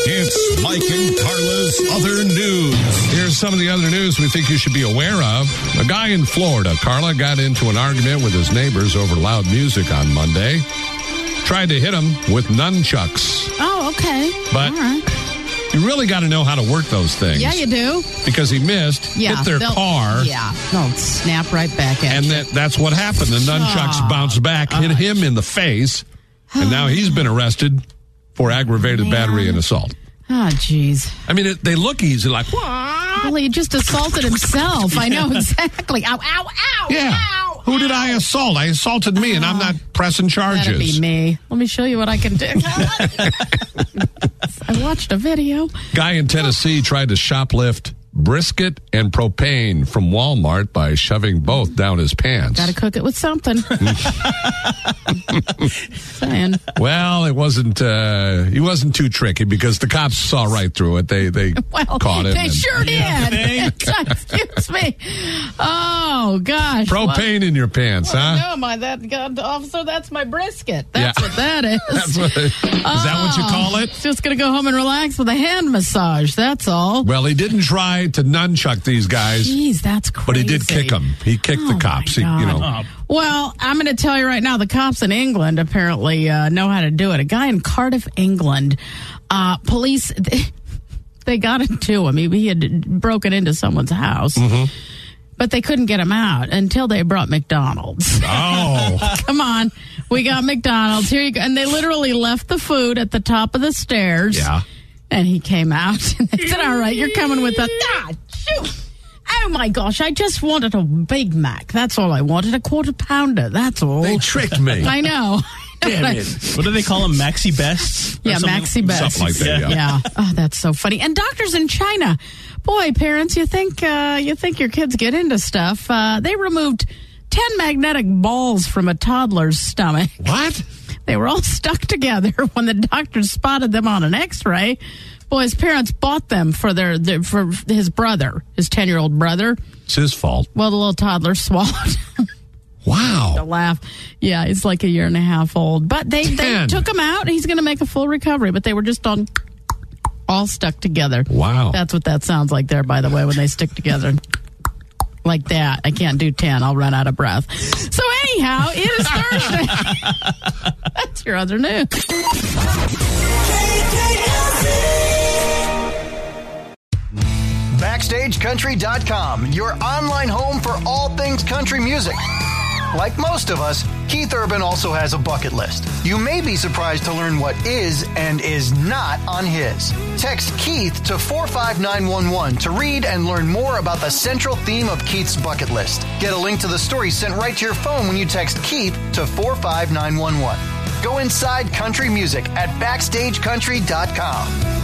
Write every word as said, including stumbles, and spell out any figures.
It's Mike and Carla's Other News. Here's some of the other news we think you should be aware of. A guy in Florida, Carla, got into an argument with his neighbors over loud music on Monday. Tried to hit him with nunchucks. Oh, okay. But all right. You really got to know how to work those things. Yeah, you do. Because he missed, yeah, hit their car. Yeah, they'll snap right back at and you. And that, that's what happened. The nunchucks oh, bounced back, hit gosh. him in the face, and now he's been arrested for aggravated Man. battery and assault. Oh, jeez. I mean, it, they look easy, like, what? Well, he just assaulted himself. I know exactly. Ow, ow, ow, yeah. ow. Who did I assault? I assaulted me, and I'm not pressing charges. That'd be me. Let me show you what I can do. I watched a video. Guy in Tennessee tried to shoplift brisket and propane from Walmart by shoving both down his pants. Got to cook it with something. Saying. Well, it wasn't. Uh, he wasn't too tricky because the cops saw right through it. They they well, caught him. They and, sure did. Excuse me. Oh gosh. Propane in your pants, well, huh? No, my that God, officer. That's my brisket. That's yeah. what that is. That's what. It, is oh, that what you call it? Just gonna go home and relax with a hand massage. That's all. Well, he didn't try to nunchuck these guys. Jeez, that's crazy. But he did kick them. He kicked oh the cops. He, you know. Well, I'm going to tell you right now, the cops in England apparently uh, know how to do it. A guy in Cardiff, England, uh, police, they, they got into him. He, he had broken into someone's house. Mm-hmm. But they couldn't get him out until they brought McDonald's. Oh. Come on. We got McDonald's. Here you go. And they literally left the food at the top of the stairs. Yeah. And he came out and they said, all right, you're coming with us. Ah, shoot. Oh, my gosh. I just wanted a Big Mac. That's all I wanted. A quarter pounder. That's all. They tricked me. I know. Damn it. What do they call them? Maxi Bests? Yeah, Maxi Bests. Something like that, yeah. yeah. Oh, that's so funny. And doctors in China. Boy, parents, you think uh, you think your kids get into stuff. Uh, they removed ten magnetic balls from a toddler's stomach. What? They were all stuck together when the doctors spotted them on an x-ray. Boy, his parents bought them for their, their for his brother, his ten-year-old brother. It's his fault. Well, the little toddler swallowed. Wow. To laugh. Yeah, he's like a year and a half old. But they, they took him out, and he's going to make a full recovery. But they were just on all stuck together. Wow. That's what that sounds like there, by the way, when they stick together. Like that. I can't do ten. I'll run out of breath. So anyhow, it is Thursday. That's your other news. Backstage Country dot com, your online home for all things country music. Like most of us, Keith Urban also has a bucket list. You may be surprised to learn what is and is not on his. Text Keith to four five nine one one to read and learn more about the central theme of Keith's bucket list. Get a link to the story sent right to your phone when you text Keith to four five nine one one. Go inside country music at Backstage Country dot com.